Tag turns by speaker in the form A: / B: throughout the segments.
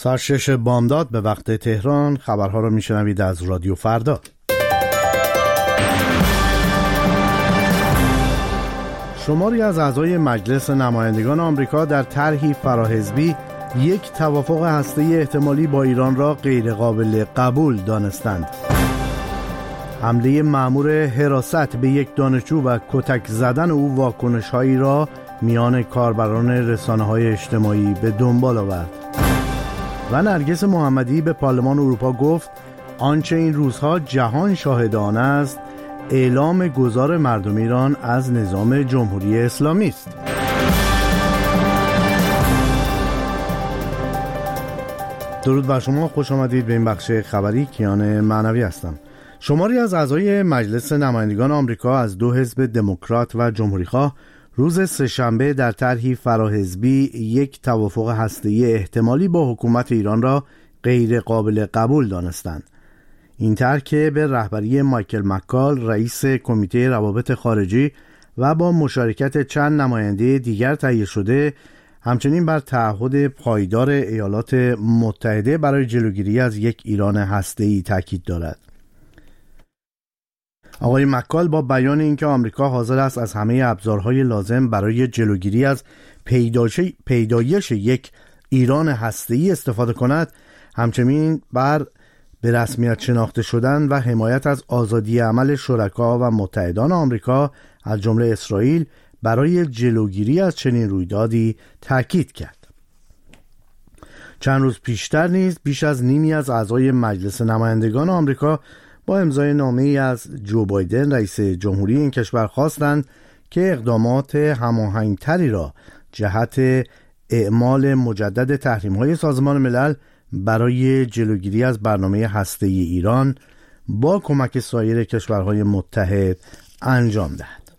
A: ساعت 6 بامداد به وقت تهران. خبرها رو میشنوید از رادیو فردا. شماری از اعضای مجلس نمایندگان آمریکا در طرحی فراحزبی یک توافق هسته‌ای احتمالی با ایران را غیر قابل قبول دانستند. حمله مأمور حراست به یک دانشجو و کتک زدن او واکنش‌هایی را میان کاربران رسانه‌های اجتماعی به دنبال آورد. و نرگس محمدی به پارلمان اروپا گفت آنچه این روزها جهان شاهد آن است اعلام گذار مردم ایران از نظام جمهوری اسلامی است. درود بر شما، خوش آمدید به این بخش خبری. کیان معنوی هستم. شماری از اعضای مجلس نمایندگان آمریکا از دو حزب دموکرات و جمهوری‌خواه روز سه‌شنبه در طرحی فراحزبی یک توافق هسته‌ای احتمالی با حکومت ایران را غیر قابل قبول دانستند. این طرح که به رهبری مایکل مکال رئیس کمیته روابط خارجی و با مشارکت چند نماینده دیگر تهیه شده، همچنین بر تعهد پایدار ایالات متحده برای جلوگیری از یک ایران هسته‌ای تاکید دارد. آقای مکال با بیان اینکه آمریکا حاضر است از همه ابزارهای لازم برای جلوگیری از پیدایش یک ایران هسته‌ای استفاده کند، همچنین بر به رسمیت شناخته شدن و حمایت از آزادی عمل شرکا و متحدان آمریکا از جمله اسرائیل برای جلوگیری از چنین رویدادی تاکید کرد. چند روز پیشتر نیز بیش از نیمی از اعضای مجلس نمایندگان آمریکا با امضای نامه‌ای از جو بایدن رئیس جمهوری این کشور خواستند که اقدامات هماهنگتری را جهت اعمال مجدد تحریم‌های سازمان ملل برای جلوگیری از برنامه هسته‌ای ایران با کمک سایر کشورهای متحد انجام دهد.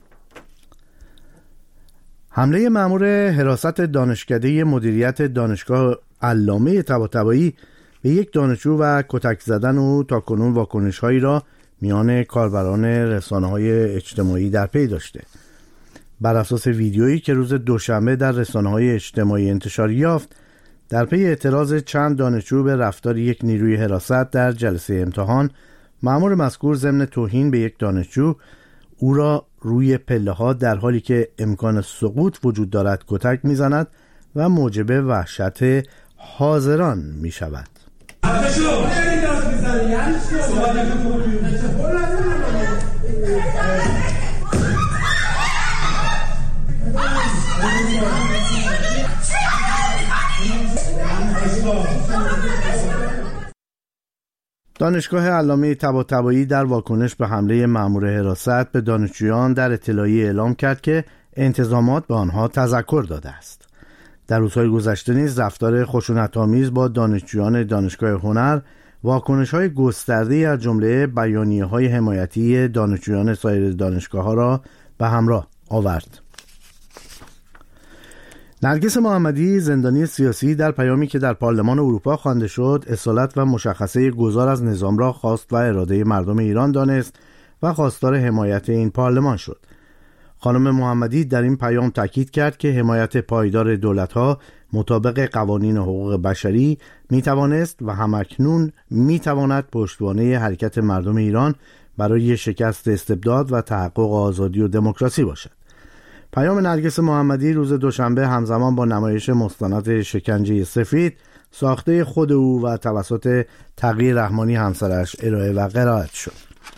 A: حمله مأمور حراست دانشکده مدیریت دانشگاه علامه طباطبایی به یک دانشجو و کتک زدن او تاکنون واکنش‌هایی را میان کاربران رسانه‌های اجتماعی در پی داشته. بر اساس ویدیویی که روز دوشنبه در رسانه‌های اجتماعی انتشار یافت، در پی اعتراض چند دانشجو به رفتار یک نیروی حراست در جلسه امتحان، مأمور مذکور ضمن توهین به یک دانشجو او را روی پله‌ها در حالی که امکان سقوط وجود دارد کتک می‌زند و موجب وحشت حاضران می‌شود. دانشگاه علامه طباطبایی در واکنش به حمله مأمور حراست به دانشجویان در اطلاعیه اعلام کرد که انتظامات به آنها تذکر داده است. در روزهای گذشته نیز رفتار خشونت‌آمیز با دانشجویان دانشگاه هنر واکنش‌های گسترده‌ای از جمله بیانیه‌های حمایتی دانشجویان سایر دانشگاه‌ها را به همراه آورد. نرگس محمدی زندانی سیاسی در پیامی که در پارلمان اروپا خوانده شد، اصالت و مشخصه گذار از نظام را خواست و اراده مردم ایران دانست و خواستار حمایت این پارلمان شد. خانم محمدی در این پیام تاکید کرد که حمایت پایدار دولت‌ها مطابق قوانین حقوق بشری میتوانست و همکنون میتواند پشتوانه حرکت مردم ایران برای شکست استبداد و تحقق آزادی و دموکراسی باشد. پیام نرگس محمدی روز دوشنبه همزمان با نمایش مستند شکنجه سفید ساخته خود او و توسط تقی رحمانی همسرش ارائه و قرائت شد.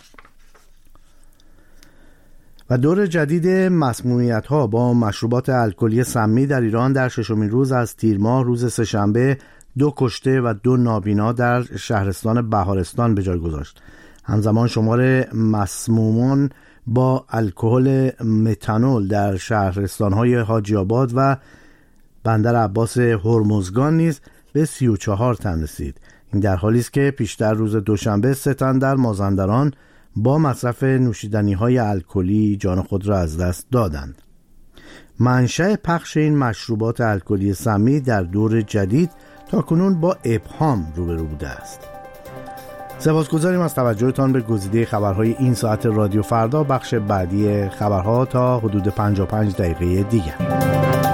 A: و دور جدید مسمومیت‌ها با مشروبات الکلی سمی در ایران در ششمین روز از تیر ماه روز سه‌شنبه 2 کشته و 2 نابینا در شهرستان بهارستان به جای گذاشت. همزمان شمار مسمومان با الکل متانول در شهرستان‌های حاجی آباد و بندر عباس هرمزگان نیز به 34 تن رسید. این در حالی است که پیشتر روز دوشنبه 3 تن در مازندران با مصرف نوشیدنی‌های الکلی جان خود را از دست دادند. منشأ پخش این مشروبات الکلی سمی در دور جدید تاکنون با ابهام روبرو بوده است. سپاسگزاریم از توجهتان به گزیده خبرهای این ساعت رادیو فردا. بخش بعدی خبرها تا حدود 55 دقیقه دیگر.